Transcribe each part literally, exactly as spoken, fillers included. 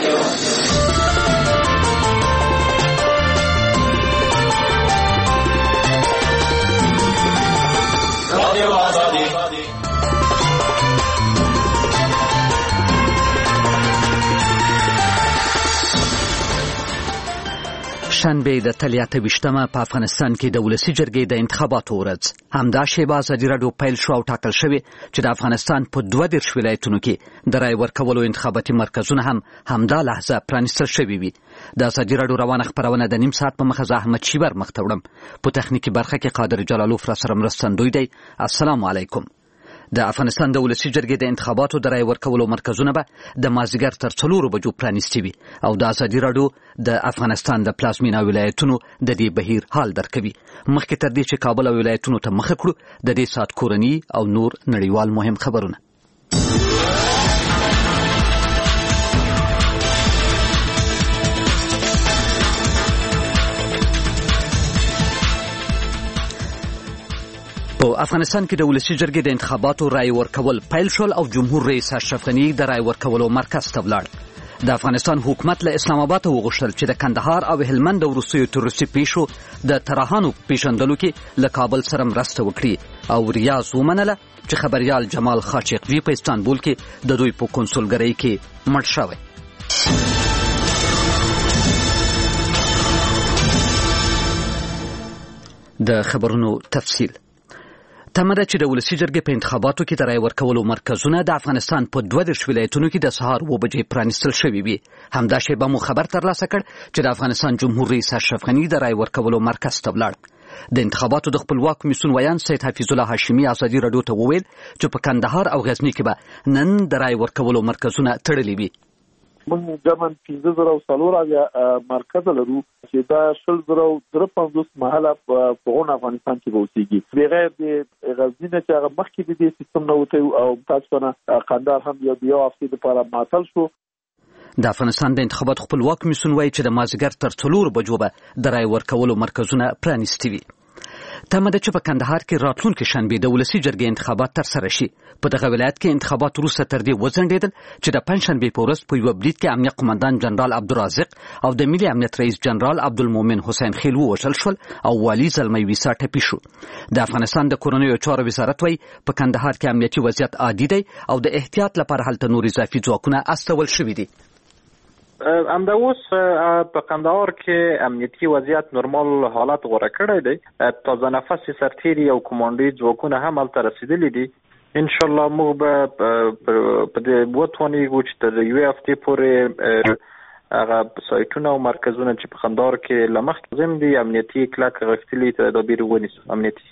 شنبه د تلې اته ویشتمه په افغانستان کې د ولسي جرګې د انتخاباتو ورځ همدا شیبه ازادي راډیو پیل شو او ټاکل شوې چې د افغانستان په دوه دېرش ولایتونو کې د رای ورکولو انتخاباتي مرکزونه هم همدا لحظه پرانیستل شوي وي. د ازادي راډیو روانه خپرونه د نیم ساعت په مخه زه احمد شیبر مخ ته وړم. په تخنیکي برخه کې قادر جلالوف را سره مرستندوی دی. السلام علیکم. د افغانستان د ولسي جرګې د انتخاباتو د رای ورکولو مرکزونه به د مازدیګر تر څلورو بجو پرانیستي وي او د ازادي راډیو د افغانستان د پلازمینه ولایتونو د دې بهیر حال درکوي. مخکې تر دې چې کابل او ولایتونو ته مخه کړو د دې ساعت کورني او نور نړیوال مهم خبرونه. په افغانستان کې د ولسي جرګې د انتخاباتو رای ورکول پیل شول او جمهور رئیس اشرف غني د رای ورکولو مرکز ته ولاړ. د افغانستان حکومت له اسلام آباد وغوښتل چې د کندهار او هلمند د وروستیو تروریستي پیښو د ترهانو پیژندلو کې له کابل سره مرسته وکړي او ریاض ومنله چې خبریال جمال خاشقجي په استانبول کې د دوی په کنسولګرۍ کې مړ شوی. د خبرونو تفصیل. تمه ده چې د ولسي جرګې په انتخاباتو کې د رای ورکولو مرکزونه د افغانستان په دوه دېرش ولایتونو کې د سهار اوه بجې پرانیستل شوي وي. همدا شیبه مو خبر ترلاسه کړ چې د افغانستان جمهور رئیس اشرف غني د رای ورکولو مرکز ته ولاړ. د انتخاباتو د خپلواک کمیسیون ویان سید حفیظ الله هاشمي ازادي راډیو ته وویل چې په کندهار او غزني کې به نن د رای ورکولو مرکزونه تړلي وي. موږ جمع پنځه زره او څلور اویا مرکز لرو چې دا شل زره او درې پنځوس محله په غون افغانستان کې به اوسېږي. بغیر د غزني نه چې هغه مخکې د دې سیستم نه وتی او متاسفانه قندهار هم یو یو هفتې دپاره معطل شو. د افغانستان د انتخاباتو خپلواک کمیسیون وایي چې د مازدیګر تر څلورو بجو به د رای ورکولو مرکزونه پرانیستي وي. تمه ده چې په کندهار کې راتلونکي شنبې د ولسي جرګې انتخابات ترسره شي. په دغه ولایت کې انتخابات وروسته تر دې وځنډېدل چې د پنجشنبې په ورځ په یوه برید کې امنیه قمندان جنرال عبدالرازق او د ملي امنیت رئیس جنرال عبدالمؤمن حسین خیل ووژل شول او والي زلمی ویسا ټپي شو. د افغانستان د کورنیو چارو وزارت وایي په کندهار کې امنیتي وضعیت عادي دی او د احتیاط لپاره هلته نور اضافي ځواکونه استول شوي دي. همدا اوس په کندهار کې امنیتي وضعیت نورمال حالت غوره کړی دی. تازه نفس سرتیري او کمانډوي ځواکونه هم هلته رسیدلي دي. ان شاء الله موږ به په دې وتوانیږو چې تر یوې هفتې پورې هغه سایټونه او مرکزونه چې په کندهار کې له مخکې لازم دي امنیتي کلک غښتلي تدابیر ونیسو. امنیتي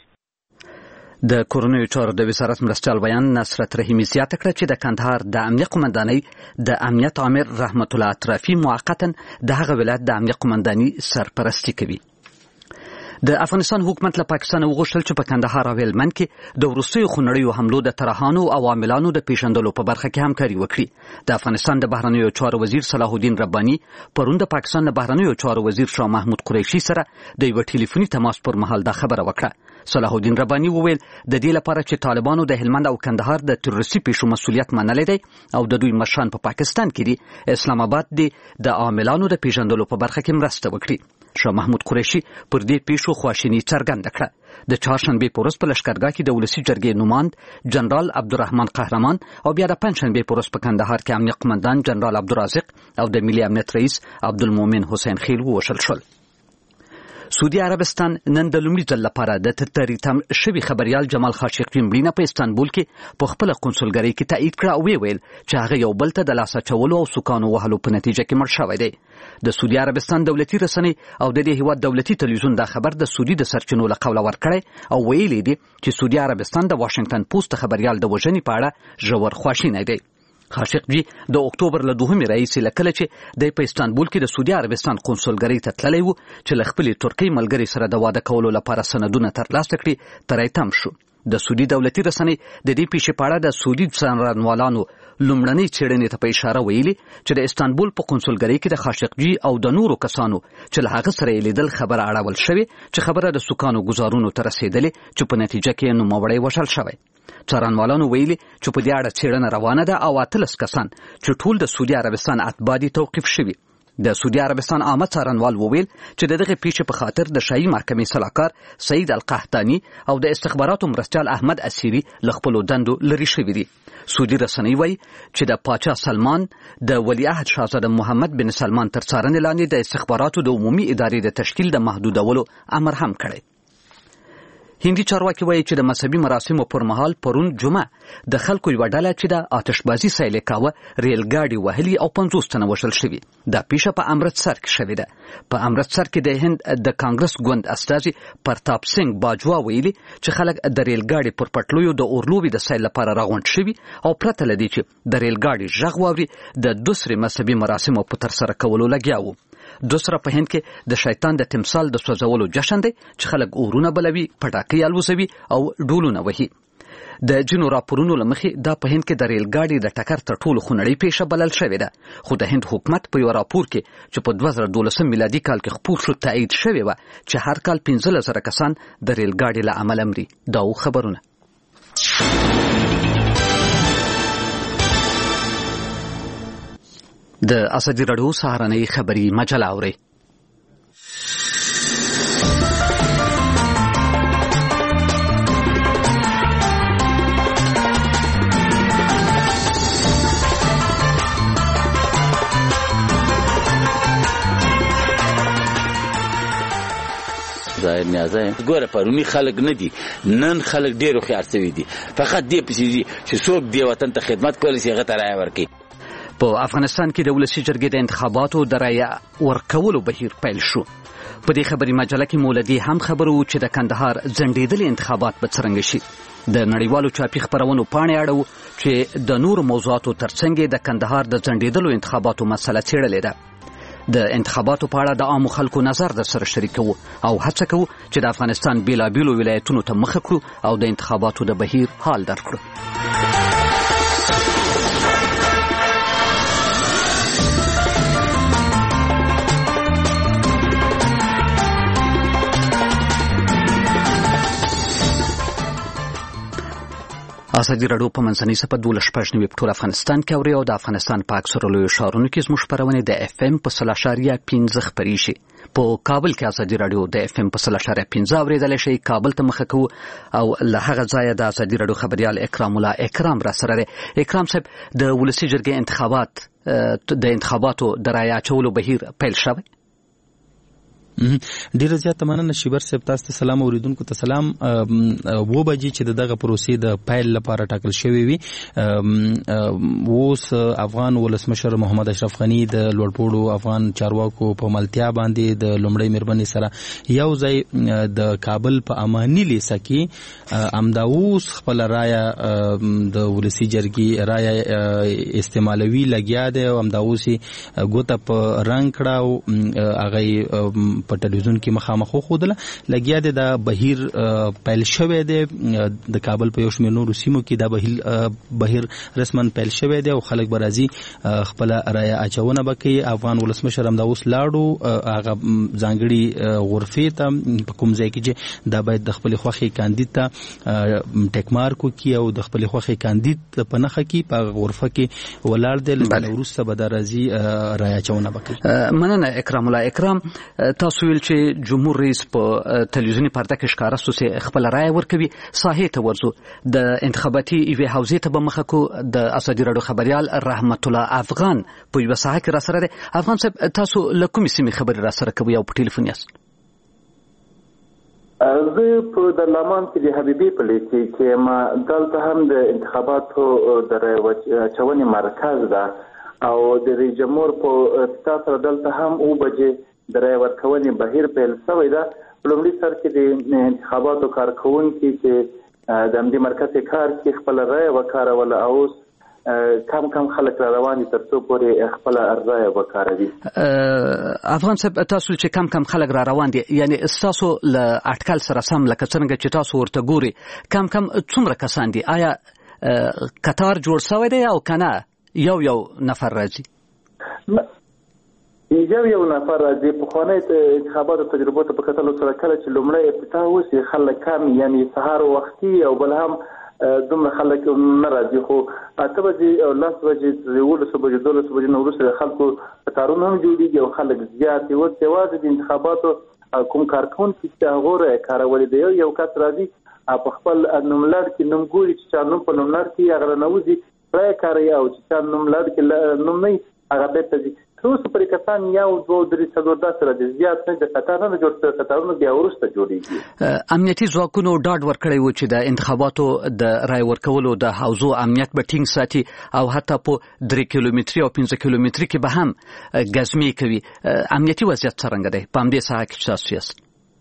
د کورنیو چارو د وزارت مرستیال بیان نصرت رحیمي زیاته کړه چې د کندهار د امنیه قمندانۍ د امنیت عامر رحمت الله اطرافي موقتا د هغه ولایت د امنیه قمندانۍ سرپرستی کوي. د افغانستان حکومت له پاکستان وغوښتل چې په کندهار او هلمند کې د وروستیو خونړیو حملو د ترهانو او عاملانو د پیژندلو په برخه کې همکاري وکړي. د افغانستان د بهرنیو چارو وزیر صلاح الدین رباني پرون د پاکستان د بهرنیو چارو وزیر شاه محمود قریشي سره د یو ټلیفوني تماس پر مهال دا خبره وکړه. صلاح الدین رباني وویل د دې لپاره چې طالبانو د هلمند او کندهار د تروریستي پیښو مسؤلیت منلی دی او د دوی مشران په پا پاکستان کې دي، اسلام آباد دی د عاملانو د پیژندلو په برخه کې مرسته وکړي. شاه محمود قریشي پر دې پیښو خواشیني څرګنده کړه. د چهارشنبې په ورځ په لښکرګاه کې د ولسي جرګې نوماند جنرال عبدالرحمن قهرمان او بیا د پنجشنبې په ورځ په کندهار کې امنیه قمندان جنرال عبدالرازق او د ملي امنیت رئیس عبدالمؤمن حسین خیل ووژل شول. سعودي عربستان نن د لومړي ځل لپاره د ترتیب شوي خبریال جمال خاشقجي مړینه په استانبول کې په خپله کنسولګرۍ کې تایید کړه او ویل چې هغه یو بل ته د لاس اچولو او سوکانو وهلو په نتیجه کې مړ شوی دی. د سعودي عربستان دولتي رسنۍ او د دې هیواد دولتي تلویزیون دا خبر د سعودي د سرچینو له قوله ورکړی او ویلي دي چې سعودي عربستان د واشنگټن پوسټ خبریال د وژنې په اړه ژور خواشینی دی. خاشقجي د اکتوبر له دوهمې راهیسې له کله چې د په استانبول کې د سعودي عربستان کنسولګرۍ ته تللی و چې له خپلې ترکۍ ملګرې سره د واده کولو لپاره سندونه ترلاسه کړي تری تم شو. د سعودي دولتي رسنۍ د دې پیښې په اړه د سعودي څارنوالانو لومړنۍ څېړنې ته په اشاره ویلي چې د استانبول په کنسولګرۍ کې د خاشقجي او د نورو کسانو چې له هغه سره یې لیدل خبره اړول شوې چې خبره د سوکانو ګزارونو ته رسېدلې چې په نتیجه کې نوموړی وژل شوی. څارنوالانو ویلي چې په دې اړه څېړنه روانه ده او اتلس کسان چې ټول د سعودي عربستان اتباع دي توقیف شوي. د سعودي عربستان عامه څارنوال وویل چې د دغه پیښې په خاطر د شاهي محکمې سلاکار سعید القحطاني او د استخباراتو مرستیال احمد اسیري له خپلو دندو لرې شوي دي. سعودي رسنۍ وایي چې د پاچا سلمان د ولیعهد شاهزاده محمد بن سلمان تر څارنې لاندې د استخباراتو د عمومي ادارې د تشکیل د محدودولو امر هم کړی. هندي چارواکي وایي چې د مذهبي مراسمو پر مهال پرون جمعه د خلکو یوه ډله چې د آتشبازي سیل یې کاوه ریل ګاډي وهلي او پنځوس تنه وژل شوي. دا پیښه په امرتسر کې شوې ده. په امرتسر کې د هند د کانګرس ګوند استازي پرتاپ سنگ باجوا ویلي چې خلک د ریل ګاډي پر پټلویو د اورلوبي د سیل لپاره راغونډ شوي او پرته له دې چې د ریل ګاډي غږ واوري د دوسرې مذهبي مراسمو په ترسره کولو لګیا وو. دوسره په هند کې د شیطان د تمثال د سوځولو جشن دی چې خلک اورونه بلوي، پټاکۍ الوزوي او ډولونه وهي. د جنو راپورونو له مخې دا په هند کې د ریل ګاډي د ټکر تر ټولو خونړۍ پیښه بلل شوې ده. خو د هند حکومت په یو راپور کې چې په دوه زره دولسم میلادي کال کې خپور شو تایید شوې وه چې هر کال پنځلس زره کسان د ریل ګاډي له امله مري. دا و خبرونه. د ازادي راډیو سهارنۍ خبري مجله اورئ. ظاهر نیازه ګوره پرونی خلک نه دي، نن خلک ډېر هوښیار شوي دي. فقط دې پسې دي چې څوک دې وطن ته خدمت کولی شي هغه ته رایه ورکړي. په افغانستان کې د ولسي جرګې د انتخاباتو د رایه ورکولو بهیر پیل شو. په دې خبري مجله کې مولدي هم خبرو چې د کندهار ځنډېدلي انتخابات به څرنګه شي. د نړیوالو چاپي خپرونو پاڼې اړوو چې د نورو موضوعاتو ترڅنګ د کندهار د ځنډېدلو انتخاباتو مسله څېړلې ده. د انتخاباتو په اړه د عامو خلکو نظر در سره شریکوو او هڅه کوو چې د افغانستان بیلابیلو ولایتونو ته مخه کړو او د انتخاباتو د بهیر حال درکړو. ازادي راډیو په منځنۍ صفحه دولس شپږ نوي په ټول افغانستان کې اوري او د افغانستان په اکثرو لویو ښارونو کې زموږ خپرونې د اف ام په سل اشاریه پنځه خپریږي. په کابل کې ازادي راډیو د اف ام په سل اشاریه پنځه اورېدلی شئ. کابل ته مخه کوو او له هغه ځایه د ازادي راډیو خبریال اکرام الله اکرام را سره دی. اکرام صاحب، د ولسي جرګې انتخابات د انتخاباتو د رایې اچولو بهیر پیل شوی؟ ډیره زیاته مننه شیبر صاحب. تاسو ته سلام، اوریدونکو ته سلام. و بجې چې دغه پروسې د پیل لپاره ټاکل شوی وي، اوس افغان ولسمشر محمد اشرف غنی د لوړپوړو افغان چارواکو په ملتیا باندې د لومړۍ مېرمنې سره یو ځای د کابل په اماني لیسه کې همدا اوس خپل رایه د ولسي جرګې رایه استعمالوي لګیا دی او همدا اوس یې ګوته په رنګ کړه او هغه په ټلویزیون کې مخامخ وښودله. لګیا دی دا بهیر پیل شوی دی. د کابل په یو شمېر نورو سیمو کې دا بهیر رسما پیل شوی دی او خلک به راځي خپله رایه اچونه به کوي. افغان ولسمشر همدا اوس لاړو هغه ځانګړي غرفې ته په کوم ځای کې چې دا باید د خپلې خوښې کاندید ته ټیک مارک وکړي او د خپلې خوښې کاندید په نښه کې په غرفه کې ولاړ دی. له وروسته به دا راځي رایه اچونه به کوي. مننه اکرام الله اکرام. تاسو ویل چې جمهور رئیس په تلویزیوني پرده کې ښکاره سو چې خپل رایه ورکوي. ساحې ته ورځو، د انتخاباتي یوې حوزې ته به مخه کو. د ازادي راډیو خبریال رحمت الله افغان په یوه ساحه کې را سره دی. افغان صاحب، تاسو له کومې سیمې خبرې را سره کوئ او په ټلیفون یاست؟ زه په دلمان کې د حبیبي په لیکي کې ما دلته هم د انتخاباتو د رایې اچونې مرکز ده او د رئیس جمهور په افتتاح سره دلته هم اوه بجې د رایې ورکونې بهیر پیل شوی ده. په لومړي سر کې د انتخاباتو کارکوونکي چې د همدې مرکز کار کې خپله رایه وکاروله او اوس کم کم خلک را روان دي تر څو پورې خپله رایه وکاروي. افغان صاحب، تاسو چې کم کم خلک را روان دي، یعنی ستاسو له اټکل سره سم لکه څرنګه چې تاسو ورته ګوري، کم کم څومره کسان دي؟ آیا قطار جوړ شوی دی او که نه یو یو نفر راځي؟ یو یو نفر راځي. پخوانۍ انتخاباتو تجربو ته په کتلو سره کله چې لومړی افتتاح وشي خلک کم، یعنې سهار وختي او بل هم دومره خلک نه راځي، خو اته بجې او لس بجې یولس بجې دولس بجې نه وروسته خلکو کتارونه هم جوړېږي او خلک زیات دي. اوس یوازې د انتخاباتو کوم کارکونکي چې هغه کارولې دی، یو کس راځي په خپل نوملړ کې نوم ګوري چې چا نوم په نوملړ کې هغه نوځي پرای کوي او چې چا نوملړ کې نوم نه هغه به ته ځي. اوس پرې کسان یو دوه درې څلور داسې راځي، زیات نه د قطار نه جوړ څه قطارونه بیا ورسته جوړیږي. امنیتي ځواکونو ډاډ ورکړی و چې د انتخاباتو د رای ورکولو د حوزو امنیت به ټینګ ساتي او حتی په درې کیلومتري او پنځه کیلومتري کې به هم ګزمې کوي. امنیتي وضعیت څرنګه دی په همدې ساحه کې تاسو یاست؟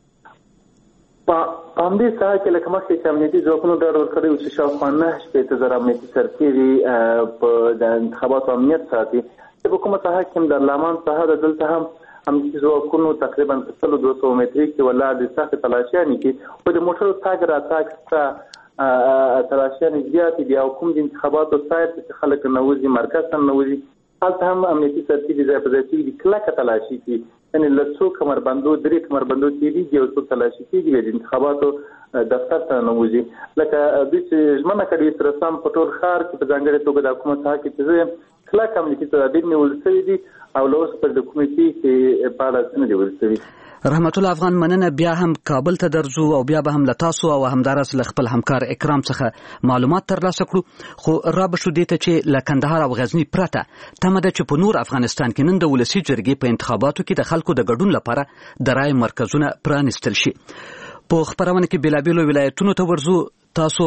په همدې ساحه کې لکه مخکې چې امنیتي ځواکونو ډاډ ورکړی و چې شاوخوا نهه شپېته زره امنیتي سرتېري په د انتخاباتو امنیت ساتي. په کومه ساحه کې د لامان ساحه ده، دلته هم امنیتي ځواکونو تقریبا په سلو دوه سوه متري کې ولاړ دي سختې تلاشیانې کې، خو د موټرو تګ راتګ سته تلاشیانې زیاتې دي او کوم د انتخاباتو سایت چې خلک نوځي مرکز ته نوځي هلته هم امنیتي سرتېري ځای په ځای کېږي، کلکه تلاشي کېږي، یعنې له څو کمربندو درې کمربندو تېرېږي او څو تلاشي کېږي د انتخاباتو دفتر ته ننوځي. لکه دوی چې ژمنه کړې سره سم په ټول ښار کې په ځانګړې توګه د کومه ساحه کې چې زه یم کلک امنیتي تدابیر نیول شوي دي او له اوسه پورې د کومې پیښې په اړه څه نه دي ویل شوي. رحمت الله افغان، مننه. بیا هم کابل ته درځو او بیا به هم له تاسو او همدارس له خپل همکار اکرام څخه معلومات ترلاسه کړو، خو را به شو دې ته چې له کندهار او غزني پرته تمه ده چې په نور افغانستان کې نن د ولسي جرګې په انتخاباتو کې د خلکو د ګډون لپاره د رای مرکزونه پرانیستل شي. په خبرونه کې بېلابېلو ولایتونو ته ورځو. تاسو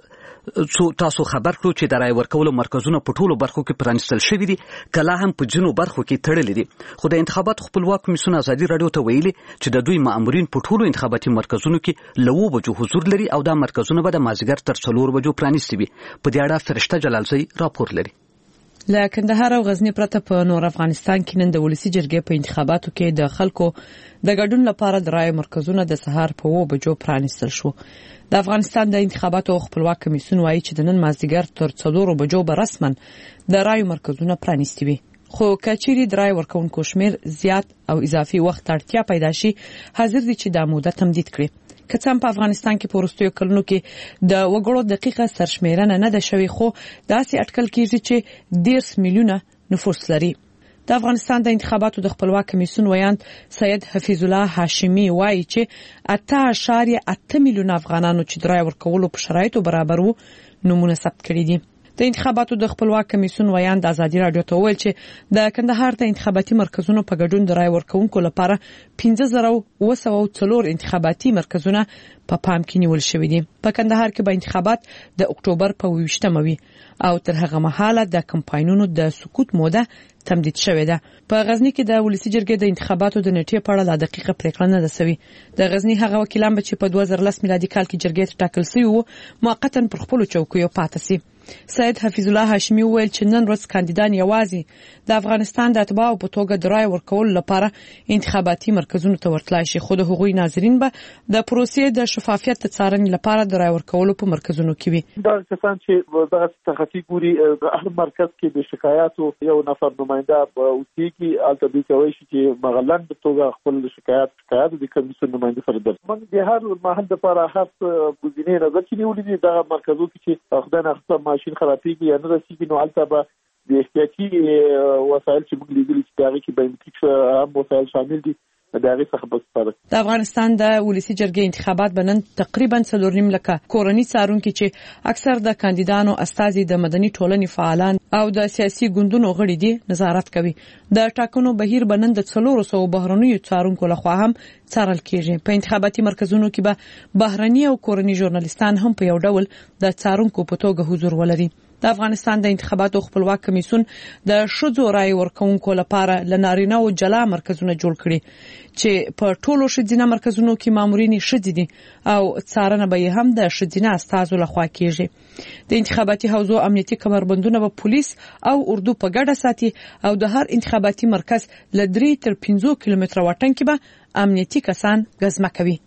تاسو خبر کړو چې د رای ورکولو مرکزونه په ټولو برخو کې پرانیستل شوي دي، کله هم په ځینو برخو کې تړلي دي. خو د انتخاباتو خپلواک کمیسیون ازادي راډیو ته ویلي چې د دوی مامورین په ټولو انتخاباتي مرکزونو کې له اووه بجو حضور لري او دا مرکزونه به د مازدیګر تر څلور بجو پرانیستي وي. په دې اړه فرشته جلالزی راپور لري. له کندهار او غزنی پرته په نور افغانستان کې نن د ولسی جرګې په انتخاباتو کې د خلکو د ګډون لپاره د رای مرکزونه د سهار په اووه بجو پرانیستل شو. د افغانستان د انتخاباتو خپلواک کمیسیون وایي چې د نن مازدیګر تر څلور بجو به رسما د رای مرکزونه پرانیستي وي. خو کچيري د رای ورکونکو شمیر زیات او اضافي وخت اړتیا پیدا شي، حاضر دي چې د موده تمدید کړي. که څنګه په افغانستان کې په وروستیو کلونو کې د وګړو دقیقه سرشمیرنه نه ده شوې، خو داسې اټکل کیږي چې ډیرس میلیونه نفوس لري. د افغانستان د انتخاباتو د خپلواک کمیسیون ویاند سید حفیظ الله هاشمی وایي چې اته اعشاریه اته میلیونه افغانانو چې د رای ورکولو په شرایطو برابر وو نمونه ثبت کړي دي. د انتخاباتو د خپلواک کمیسیون ویاند ازادي راډیو ته ویل چې د کندهار د انتخاباتي مرکزونو په ګډون د رای ورکونکو لپاره پنځه زره اوه سوه څلور انتخاباتي مرکزونه په پا پام کې نیول شوي دي. په کندهار کې به انتخابات د اکتوبر په اووه ویشتمه وي او تر هغه مهاله د کمپاینونو د سقوط موده تمدید شوې ده. په غزنی کې د ولسی جرګې د انتخاباتو د نیټې په اړه لا دقیقه پریکړه نه ده شوې. د غزنی هغه وکیلان چې په دوه زره لس میلادي کال کې جرګې ته ټاکل شوي وو موقتا پر خپل چوکیو پاتې شي. سید حفیظ الله هاشمی ویل چې نن ورځ کاندیدان یوازې د افغانستان د اتباعو په توګه د رای ورکولو لپاره انتخاباتي مرکزونو ته ورتلای شي، خو د هغوی ناظرین به د پروسې د شفافیت څارنې لپاره د رای ورکولو په مرکزونو کې وي. دا کسان چې دغه تخصصي ګوري هر مرکز کې د شکایاتو یو نفر نماینده اوسېږي، البته دوی کوي چې مغلن په توګه خپل شکایات شکایات د کمیسیون نماینده سره درځي. من د هر محل لپاره هر ګزینې نظر کې نیولې دي. دغه مرکزو کې چې خدای نه خپل ماشين خرابېږي یا نه رسېږي نو هلته به د احتیاطي وسایل چې موږ لیدلي چې د هغې کې بایومټریک هم وسایل شامل دي د هغې څخه به استفاده کوي. د افغانستان د ولسي جرګې انتخابات به نن تقریبا څلور نیم لکه کورني څارونکي چې اکثر د کاندیدانو استازي د مدني ټولنې فعالان او د سیاسي ګوندونو غړي دي نظارت کوي. د ټاکنو بهیر به نن د څلور سوه بهرنیو څارونکو لخوا هم څارل کیږي. په انتخاباتي مرکزونو کې به بهرني او کورني ژورنالیستان هم په یو ډول د څارونکو په توګه حضور ولري. د افغانستان د انتخاباتو خپلواک کمیسیون د ښځو رای ورکونکو لپاره ل نارینه او جلا مرکزونه جوړ کړي چې په ټولو ښځینه مرکزونو کې مامورین ښځې دي او څارنه به هم د ښځینه استازو لخوا کیږي. د انتخاباتي حوزو امنیتي کمربندونه به پولیس او اردو په ګډه ساتي او د هر انتخاباتي مرکز ل درې تر پنځه کیلومتره واټن کې به امنیتي کسان ګزمه کوي.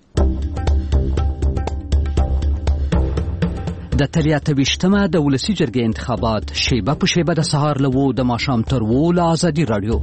د تر اته ویشتمه د ولسی جرګې انتخابات شیبه په شیبه د سهار له وو د ماښام تر وو له ازادي راډیو.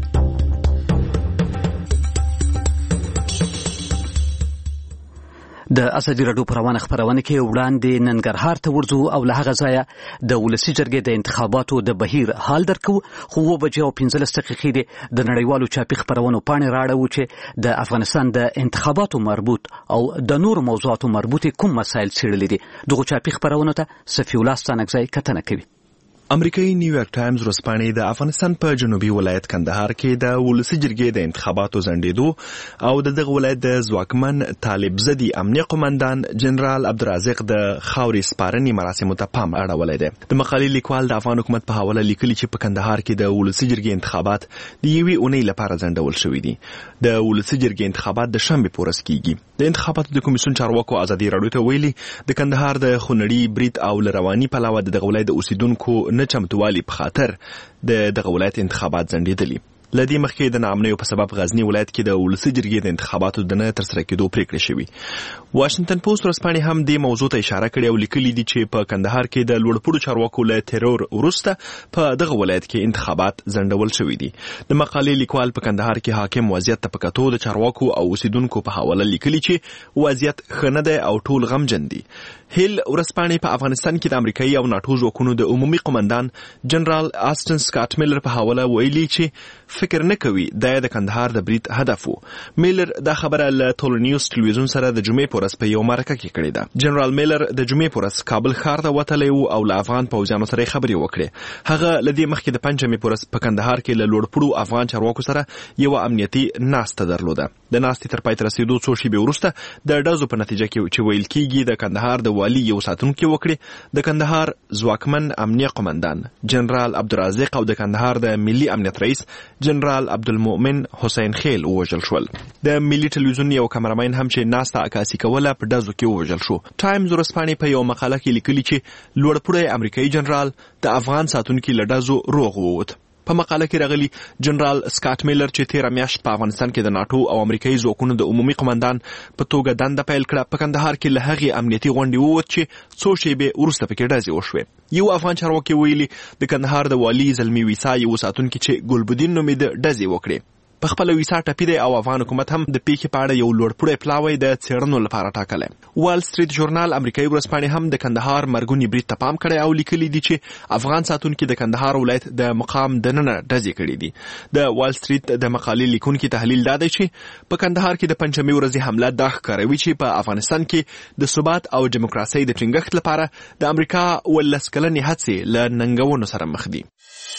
د ازادي راډیو په روانه خبرونه کې وړاندې ننګرهار ته ورځو او له هغه ځایه د ولسي جرګې د انتخاباتو د بهیر حال درکو. خو و بجې او پنځلس دقیقې د نړیوالو چاپي خبرونو پاڼې راړو چې د افغانستان د انتخاباتو مربوط او د نور موضوعاتو مربوط کوم مسایل څېړلي دي. دغه چاپي خبرونو ته صفي الله ستانکزی کتنه کوي. امریکایي نیویارک ټایمز ورځپاڼې د افغانستان په جنوبي ولایت کندهار کې د ولسي جرګې د انتخاباتو ځنډېدو او د دغه ولایت د ځواکمن طالب ضدي امنیه قومندان جنرال عبدالرازق د خاورې سپارنې مراسمو ته پام اړولی دی. د مقالې لیکوال د افغان حکومت په حواله لیکلي چې په کندهار کې د ولسي جرګې انتخابات د یوې اونۍ لپاره ځنډول شوي دي. د ولسي جرګې انتخابات د شنبې په ورځ کیږي. د انتخاباتو د کمیسیون چارواکو ازادي راډیو ته ویلي د کندهار د خونړي برید او له رواني پلوه د دغه ولایت د اوسیدونکو نه چمتووالي په خاطر د دغه ولایت انتخابات ځنډېدلي. له دې مخکې د ناامنیو په سبب غزني ولایت کې د ولسي جرګې د انتخاباتو د نه ترسره کېدو پریکړې شوې. واشنګټن پوسټ ورځپاڼې هم دې موضوع ته اشاره کړې او لیکلي دي چې په کندهار کې د لوړپوړو چارواکو له ترور وروسته په دغه ولایت کې انتخابات ځنډول شوي دي. د مقالې لیکوال په کندهار کې حاکم وضعیت ته په کتو د چارواکو او اوسیدونکو په حواله لیکلي چې وضعیت ښه نه دی او ټول غمجن دي. هیل ورځپاڼې په افغانستان کې د امریکایي او ناټو ځواکونو د عمومي قومندان جنرال آسټن سکاټ میلر په حواله ویلي چې فکر نه کوي دا د کندهار د برید هدف وو. میلر دا خبره له ټولنیوز ټلویزیون سره د جمعې په ورځ په یو مرکه کې کړې ده. جنرال میلر د جمعې په ورځ کابل ښار ته وتلی و او له افغان پوځیانو سره خبرې وکړې. هغه له دې مخکې د پنجشنبې په ورځ په کندهار کې له لوړپوړو افغان چارواکو سره یوه امنیتي ناسته درلوده. د ناستې تر پای ته رسېدو څو شېبې وروسته د ډزو په نتیجه کې چې ویل کېږي د کندهار د والي یو ساتونکي وکړي، د کندهار ځواکمن امنیه قومندان جنرال عبدالرازق او د کندهار د ملي امنیت رئیس جنرال عبدالمؤمن حسین خیل ووژل شول. د ملي ټلویزیون یو کمرمین هم چې ناسته عکاسي کوله په ډزو کې ووژل شو. ټایمز ورځپاڼې په یو مقاله کې لیکلي چې لوړپوړی امریکایي جنرال د افغان ساتونکي له ډزو روغ ووت. په مقاله کې راغلي جنرال سکاټ میلر چې تیره میاشت په افغانستان کې د ناټو او امریکایي ځواکونو د عمومي قومندان په توګه دنده پیل کړه، په کندهار کې له هغې امنیتي غونډې ووت چې څو شېبې وروسته پکې ډزې وشوې. یو افغان چارواکي ویلي د کندهار د والي زلمي ویسا یو ساتونکي چې ګلبدین نومېده ډزې وکړې. په خپله ویسا ټپي دی او افغان حکومت هم د پیښې په اړه یو لوړپوړی پلاوی د څېړنو لپاره ټاکلی. وال سټریټ ژورنال امریکایي ورځپاڼې هم د کندهار مرګوني برید ته پام کړی او لیکلي دي چې افغان ساتونکي د کندهار ولایت د مقام دننه ډزې کړي دي. د وال سټریټ د مقالې لیکونکي تحلیل دا دی چې په کندهار کې د پنجشنبې ورځې حمله دا ښکاروي چې په افغانستان کې د ثبات او ډیموکراسۍ د ټینګښت لپاره د امریکا ولس کلنې هڅې له ننګونو سره مخ دي.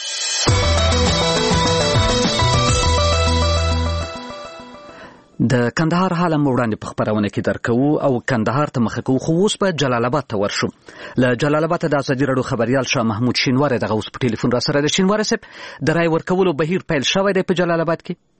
د کندهار حال هم وړاندې په خبرونه کې درکوو او کندهار ته مخه کوو. خو اوس به جلال آباد ته ورشو. له جلال آباد د ازادي راډیو خبریال شاه محمود شینواری دغه اوس په ټلیفون را سره دی. شینواری صاحب، د رای ورکولو بهیر پیل شوی دی په جلال آباد کې؟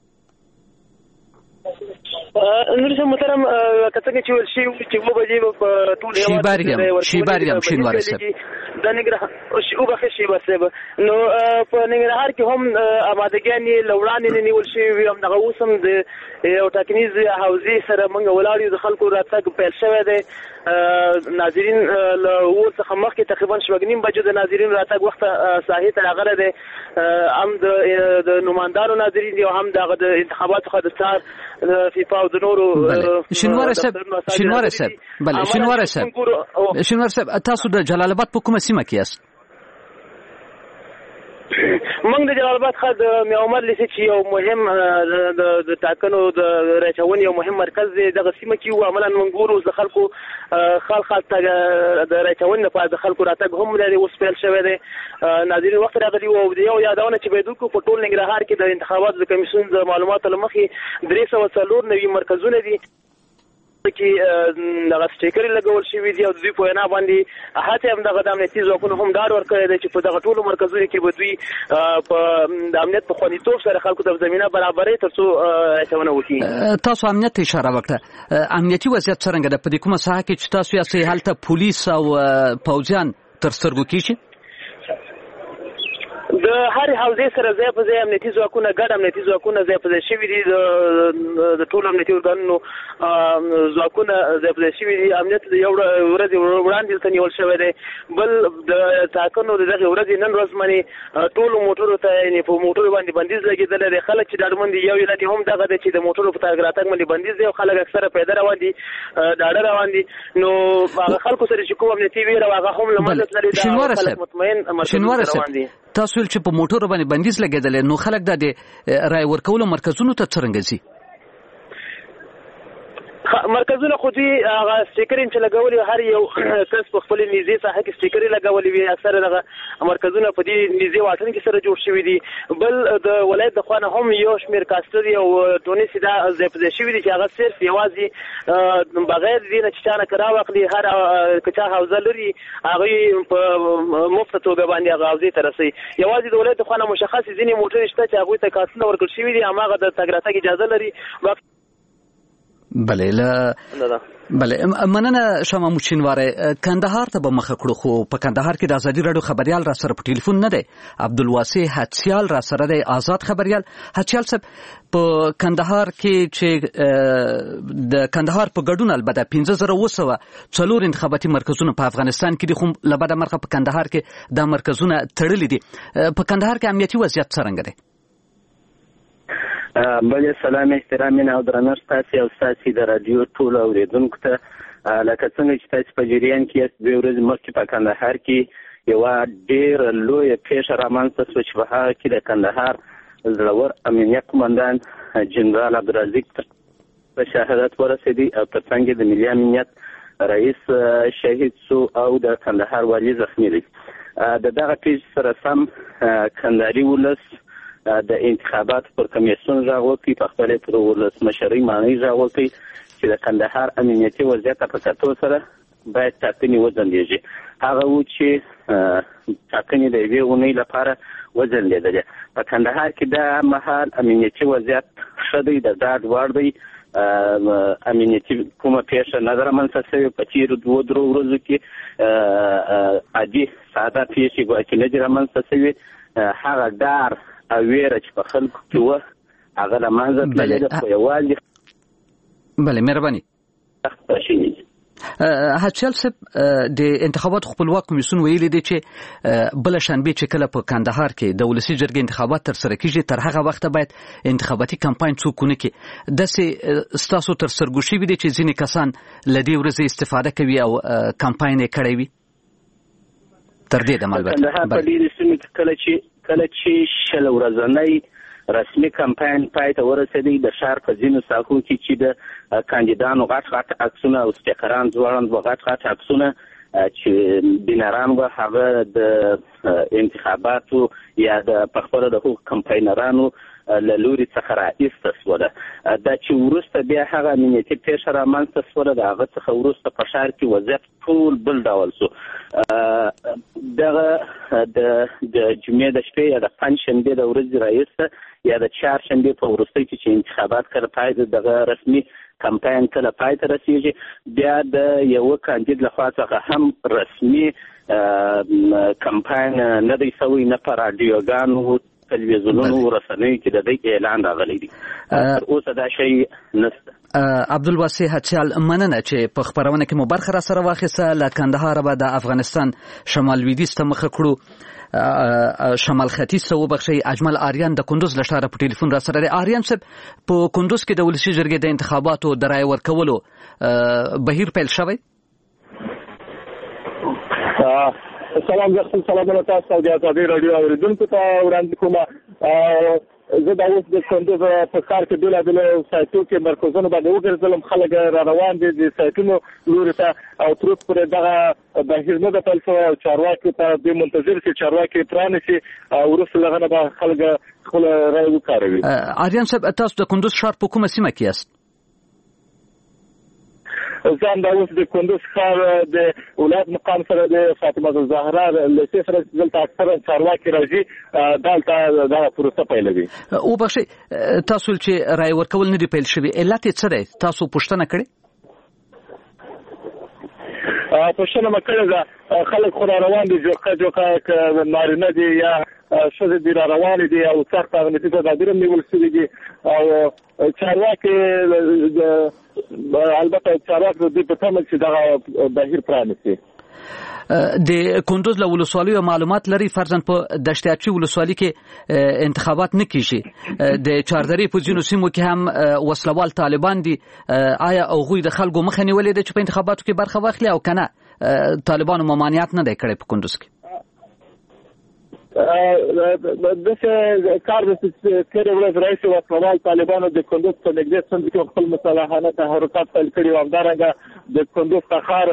نور څه محترم کڅکه چې ورشي چې و بجې په ټول هیواد شیباریم شیباریم شینواری صاحب د نګرهار او بخښ شي بسبه نو په نګرهار کې هم آمادګیان لوړان نه نیول شي هم دغه اوسم د یو ټاکنیز حوزې سره موږ ولاړ یو د خلکو راتګ پیل شوی دی. ناظرین له اور څخه مخکې تقریبا شپږ بجو د ناظرین راتګ وخت ساحې ته راغلی دی. هم د نمایندانو ناظرین دي او هم د انتخاباتو څخه د څار فیفا او د نورو شینواری صاحب شینواری صاحب بله شینواری صاحب شینواری صاحب تاسو د جلال آباد په کومه سیمه کې یاست؟ موږ د جلال آباد ښار د میاعمر لیسې چې یو مهم د ټاکنو د راچونې یو مهم مرکز دی دغه سیمه کې وو. عملا موږ ګورو د خلکو خال خال ته د راچونې لپاره د خلکو راتګ هم لري اوس پیل شوی دی. ناظرین وخت راغلي وو او د یو یادونه چې باید وکړو په ټول ننګرهار کې د انتخاباتو د کمیسیون د معلوماتو له مخې درې سوه څلور نوي مرکزونه دي کې دغه سټیکرې لګول شوي دي او دوی په وینا باندې هڅې هم دغه د امنیتي ځواکونو هم ډاډ ورکړی دی چې په دغه ټولو مرکزونو کې به دوی په د امنیت په خوندیتوب سره خلکو ته زمینه برابروي تر څو هڅونه وکړي. تاسو امنیت اشاره وکړه، امنیتي وضعیت څرنګه ده په دې کومه ساحه کې چې تاسو یاستئ هلته پولیس او پوځیان تر سترګو کېږي؟ د هر حوزې سره ځای په ځای امنیتي ځواکونه ګډ امنیتي ځواکونه ځای په ځای شوي دي د ټولو امنیتي ارګانونو ځواکونه ځای په ځای شوي دي. امنیت د یو ورځې وړاندې دلته نیول شوی دی. بل د ټاکنو د دغې ورځې نن ورځ باندې ټولو موټرو ته یعنې په موټرو باندې بندیز لګېدلی دی. خلک چې ډاډمن دي یو علت یې هم دغه دی چې د موټرو په تګ راتګ باندې بندیز دی او خلک اکثره پیاده روان دي ډاډه روان دي. نو هغه خلکو سره چې کوم امنیتي ویره هغه هم له منځه تللې ده او خلک مطمئن مرکزونو ته روان دي. تاسو ویل چې په موټرو باندې بندیز لګېدلی نو خلک دا د رای ورکولو مرکزونو ته څرنګه ځي؟ مرکزونه خو دوی هغه سټیکرین چې لګولي هر یو کس په خپل نيزې ساحه کې سټیکرې لګولي وي. اکثره دغه مرکزونه په دې نيزې واټن کې سره جوړ شوي دي. بل د ولایت د خوا نه هم یو شمېر کاستر او ټونې سیدا ځای په ځای شوي دي چې هغه صرف یوازې بغیر دې نه چې چا نه کرا واخلي هر که چا حوزه لري هغوی په مفته توګه باندې هغه حوزې ته رسوي. یوازې د ولایت د خوا نه مشخصې ځینې موټرې شته چې هغوی ته کارتونه ورکړل شوي دي هماغه د تګ راتګ اجازه لري. بله له بله مننه شمه موچینواره. کندهار ته به مخه کړو خو په کندهار کې د ازادي راډیو خبريال را سره په ټلیفون نه دی. عبدالواسع حدسیال را سره دی آزاد خبريال. حدسیال صاحب په کندهار کې چې د کندهار په ګډون البته پنځه زره اوه سوه څلور انتخاباتي مرکزونه په افغانستان کې دي خو له بده مرغه په کندهار کې دا مرکزونه تړلي دي. په کندهار کې امنیتي وضعیت څرنګه دی؟ بله سلام احترام او درنښت تاسې او ستاسې د راډیو ټولو اورېدونکو ته. لکه څنګه چې تاسې په جریان کې یاست دوې ورځې مخکې په کندهار کې یوه ډېره لویه پیښه رامنځته شوه چې په هغه کې د کندهار زړور امنیه قمندان جنرال عبدالرزاق په شهادت ورسېدی او تر څنګ د ملي امنیت رئیس شهید سو او د کندهار والي زخمي دی. د دغه پیښې سره سم کندهاري ولس د انتخابات پر کمیسیون غږ وکړي په خپل پر ولسمشرۍ معنی غږ وکړي چې د کندهار امنیتي وضعیت په کتو سره باید ټاکنې وځنډېږي. هغه و چې ټاکنې د یوې اونۍ لپاره وځنډېدلې. په کندهار کې دا مهال امنیتي وضعیت ښه دی، د ډاډ وړ دی. امنیتي کومه پیښه نه ده رامنځته شوې. په تېرو دوو درو ورځو کې عادي ساده پیښې ګواکې نه دي رامنځته شوې. هغه ډار او ویره چې په خلکو کې وه هغه له منځه تللې ده. خو یوازې بله مهرباني حدسیال صاحب د انتخاباتو خپلواک کمیسیون ویلي دی چې بله شنبې چې کله په کندهار کې د ولسي جرګې انتخابات ترسره کیږي تر هغه وخته باید انتخاباتي کمپاین څوک ونه کړي. داسې ستاسو تر سترګو شوي دي چې ځینې کسان له دې ورځې استفاده کوي او کمپاین یې کړی وي تر دې دمه البته کندهار په ډېرې سیمې کې کله چې کله چې شل ورځنی رسمي کمپاین پای ته ورسېدی د ښار په ځینو ساحو کې چې د کاندیدانو غټ غټ عکسونه او سټیکران ځوړند و غټ غټ عکسونه چې بینران و هغه د انتخاباتو یا د پخپله د حقوق کمپاینرانو له لوري څخه راایسته شوله. دا چې وروسته بیا هغه امنیتي پیښه رامنځته شوله د هغه څخه وروسته په ښار کې وضعیت ټول بل ډول شو. دغه د جمعې د شپې یا د پنجشنبې د ورځې راایسته یا د چهارشنبې په وروستۍ کې چې انتخابات کله پای ته دغه رسمي کمپاین کله پای ته رسیږي بیا د یوه کاندید لخوا څخه هم رسمي کمپاین نه دی شوی، نه په راډیوګانو تلویزیونونو رسنیو کې د دې اعلان راغلی دی. تر اوسه دا شی نشته. عبدالواسع حدسیال مننه چې په خبرونه کې مو برخه را سره واخیسته. له کندهار به د افغانستان شمال لویدیځ ته مخه کړو. شمال ختیځ ته وبخښئ. اجمل آریان د کندوز له ښاره په ټلیفون را سره دی. آریان صاحب په کندوز کې د ولسي جرګې د انتخاباتو د رایې ورکولو بهیر پیل شوی؟ سلام زخم سلامونه تاسو او د ازادي راډیو اوریدونکو ته وړاندې کوم. زه دا اوس د کندوز په ښار کې بېلابېلو سایټو کې مرکزونو باندې وګرځېدلم. خلک را روان دي د سایټونو لوري ته او تر اوسه پورې دغه بهیر نه ده پیل شوی او چارواکي ته دوی منتظر چې چارواکي پرانیسي او وروسته له هغه نه به خلک خپله رایه وکاروي. آریان صاحب تاسو د کندوز ښار په کومه سیمه کې یاست؟ زه همدا اوس د کندوز ښار د ولایت مقام سره د فاطمه الزهرا لیسې سره دلته اکثره چارواکي راځي دلته دغه پروسه پیلوي. وبخښئ تاسو چې رایې ورکول نه دي پیل شوي علت یې څه دی؟ تاسو پوښتنه کړې؟ پوښتنه مې کړې ده. خلک خو را روان دي جوقه جوقه نارینه دي یا شذ دی روان دي او سخت امنیتي تدابیر نیول شوي دي او چارواکي البته چارواکي د په تمه چې دا بهیر پرانیسي. د کندوز له ولسوالیو معلومات لري فرضاً په دشتیاچي ولسوالۍ کې انتخابات نه کیږي، د چاردرې په ځینو سیمو کې هم وسلوال طالبان دي. آیا هغوی د خلکو مخه نیولې ده چې په انتخاباتو کې برخه واخلي او کنه طالبانو ممانعت نه دی کړی په کندوز کې؟ دغه کار د تیر ورځ رئیس وسلوال طالبانو د کندوز په نږدې سیمو کې خپل مسلحانه تحرکات پیل کړي او همدارنګه د کندوز ښار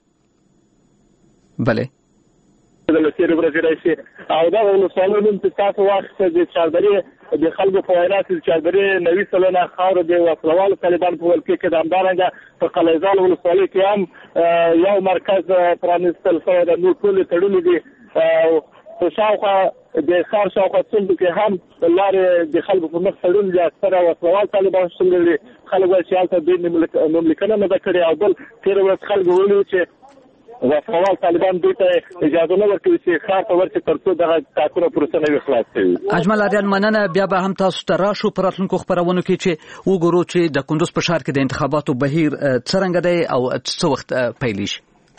بله د تیر ورځ رئیس او دا ولسوالۍ نوم چې تاسو واخیسته د چاردرې د خلکو په وینا چې چاردرې نوي سلنه خاوره د وسلوالو طالبان په ولکې کې د همدارنګه په قلعهزال ولسوالۍ کې هم یو مرکز پرانیستل شوی د نور ټولې تړونې دي. په شاوخوا د ښار شاوخوا څنډو کې هم لارې د خلکو په مخ تړون دي، اکثره وسلوال طالبان شتون لري. خلک وایي چې هلته دوی نوملیکنه نه ده کړې او بل تېره ورځ خلکو ویلي چې وسلوال طالبان دوی ته اجازه نه ورکوي چې ښار ته ورشي تر څو دغه ټاکنه پروسه نه وي خلاص شوي. اجمل اریان مننه. بیا به هم تاسو ته راشو په راتلونکو خپرونو کې چې وګورو چې د کندوز په ښار کې د انتخاباتو بهیر څرنګه دی او څه وخت پیلیږي.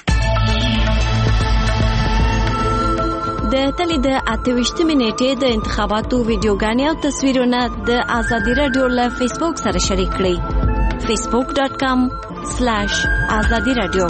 د تلې د اتهویشتمې نیټې د انتخاباتو ویډیوګانې او تصویرونه د ازادي راډیو له فیسبوک سره شریک کړئ. فیسبوک ډاټ کام سلیش ازادي راډیو.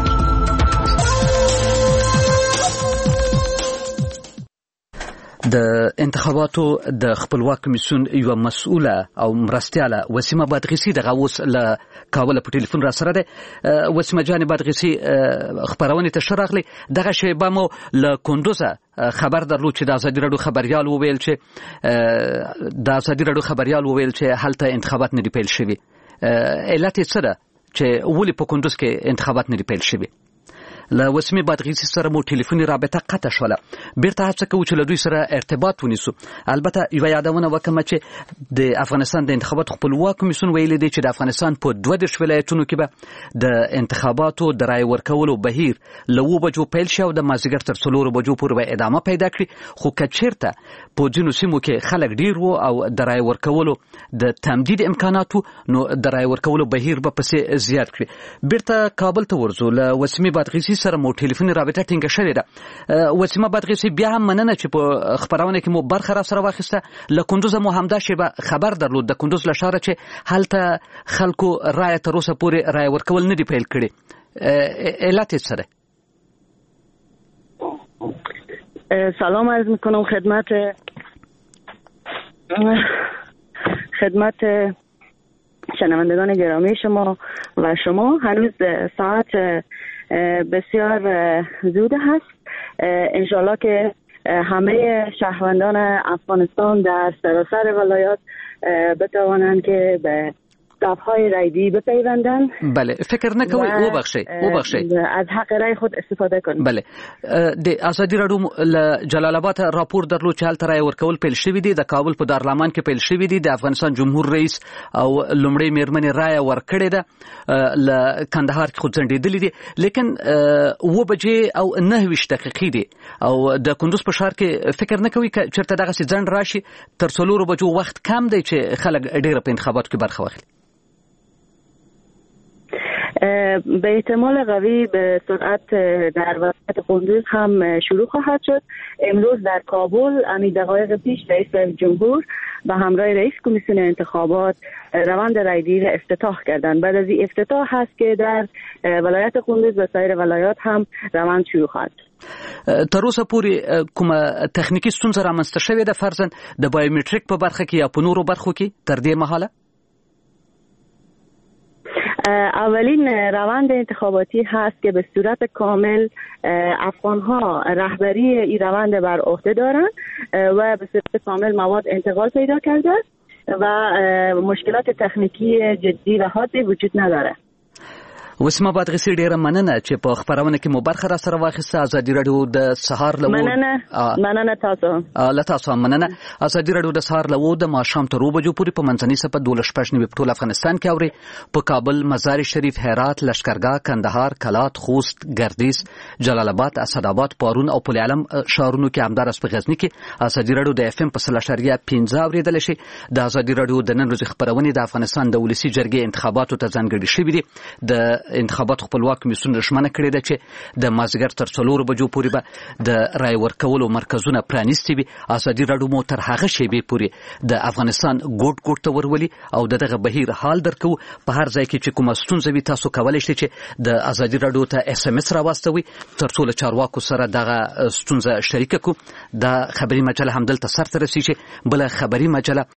د انتخاباتو د خپلواک کمیسیون یو مسؤله او مرستیاله وسیمه بادغیسی دغه اوس له کابل په ټلیفون را سره ده. وسیمه جان بادغیسی خبرونه ته شراغلی دغه شیبه مو له کندوزه خبر درلود چې د ازادي راډیو خبريال وویل چې د ازادي راډیو خبريال وویل چې هلته انتخابات نه دی پیل شوي. علت یې څه ده چې ولې په کندوز کې انتخابات نه دی پیل شوي؟ له وسیمې بادغیسی سره مو ټلیفوني رابطه قطع شوله. بیرته هڅه کوو چې له دوی سره ارتباط ونیسو. البته یوه یادونه وکړم چې د افغانستان د انتخاباتو خپلواک کمیسیون ویلي دی چې د افغانستان په دوه دېرش ولایتونو کې به د انتخاباتو د رایې ورکولو بهیر له اوه بجو پیل شي او د مازدیګر تر څلورو بجو پورې به ادامه پیدا کړي. خو که چېرته په ځینو سیمو کې خلک ډېر وو او د رایې ورکولو د تمدید امکاناتو نو د رایې ورکولو بهیر به پسې زیات کړي. بیرته کابل ته ورځو. له وسیمې بادغیسی سره مو ټلیفوني رابطه ټینګه شوې ده. وسیمه بادغیسی بیا هم مننه چې په خبرونه کې مو برخه را سره واخیسته. له کندوز مو همدا شیبه خبر درلود د کندوز له ښاره چې هلته خلکو رایه تر اوسه پورې رایه ورکول نه دي پیل کړي. علت یې څه ده؟ سلام عرض میکنم خدمت خدمت شنوندگان گرامی شما و شما. هنوز ساعت بسیار زود هست. انشالله که همه شهروندان افغانستان در سراسر ولایات بتوانند که به صفهای رایدی بپیوندن. بله فکر نکوي او بخشي او بخشي از حق رای خود استفاده کنید. بله د ازادي راډیو ل جلال آباد راپور درلود چې هلته رای ورکول پیل شوی دی. د کابل په دارالمان کې پیل شوی دی. د افغانستان جمهور رئیس او لومړی میرمنې رای ورکړې ده. ل کندهار کې خو ځنډېدلې دي لیکن و بجې او نه ویشت دقیقې دي او د کندوز په ښار کې فکر نکوي چې چېرته دغه سي ځنډ راشي. تر څلورو بجو وخت کم دی چې خلک ډېر په انتخاباتو کې برخه واخلي. به احتمال قوی به سرعت در ولایت کندوز هم شروع خواهد شد. امروز در کابل همین دقایق پیش رئیس جمهور به همراه رئیس کمیسیون انتخابات روند رایگیری را افتتاح کردند. بعد از این افتتاح هست که در ولایت کندوز و سایر ولایات هم روند شروع خواهد شد. تر اوسه پورې کومه تخنیکی ستونزه رامنځته شوې ده فرضاً د بایومټریک په برخه کې یا په نورو برخو کې تر دې مهاله؟ اولین روند انتخاباتی هست که به صورت کامل افغان‌ها رهبری این روند بر عهده دارند و به صورت کامل مواد انتقال پیدا کرده و مشکلات تکنیکی جدی و حادی وجود نداره. وسمه بعد غسی ډیره مننه چې په خبرونه کې مو برخه را سره واخیسته. ازادي رادیو د سهار لوو مننه مننه تاسو له تاسو مننه. ازادي رادیو د سهار لوو د ماښام تر اوو بجو پورې په منځني سپه دولس شپږ نیوي په ټول افغانستان کې اوري. په کابل، مزار شریف، هرات، لشکرګاه، کندهار، کلات، خوست، ګردیز، جلال آباد، اسداباد، پارون او پل علم شهرونو کې همدارس په غزنی کې ازادي رادیو د اف ام په سل اشاریه پنځه اوریدل شي. د ازادي رادیو د نن ورځې خبرونه د افغانستان د ولسی جرګې انتخاباتو ته ځانګړي شوي دي. د انتخاباتو خپلواک کمیسیون رسمنه کړې ده چې د مازیګر تر څلور بجو پورې به د رای ورکولو مرکزونه پرانیستي وي. ازادي رادیو مو تر هغه شیبې پورې د افغانستان ګوټ ګوټ ته ورولي او دغه بهیر حال درکو. په هر ځای کې چې کومه ستونزه وي تاسو کولی شئ چې د ازادي رادیو ته اس ام اس راواستوي ترڅو له چارواکو سره دغه ستونزه شریکه کو. دا خبري مجله هم دلته سرته رسیږي. بل خبري مجله